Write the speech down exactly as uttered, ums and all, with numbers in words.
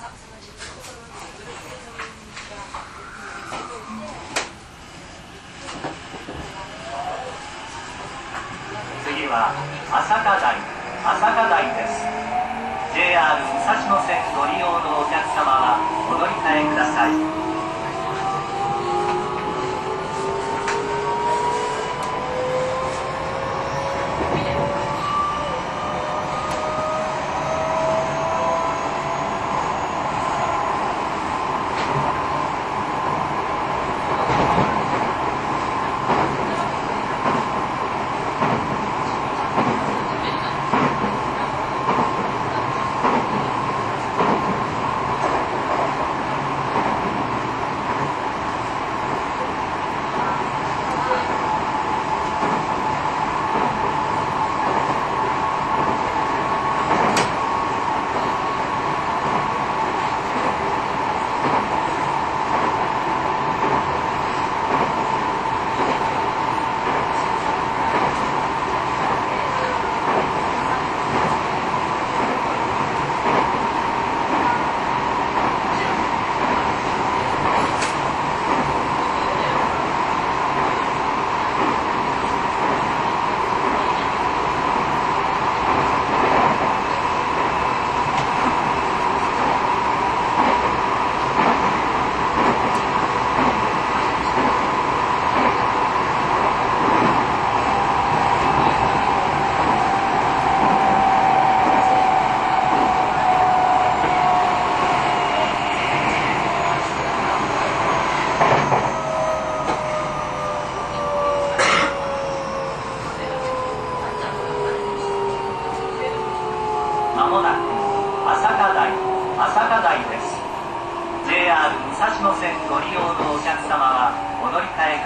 次は朝霞台、朝霞台です。 ジェイアール 武蔵野線ご利用のお客様はお乗り換えください。まもなく朝霞台、朝霞台です。 ジェイアール 武蔵野線ご利用のお客様はお乗り換え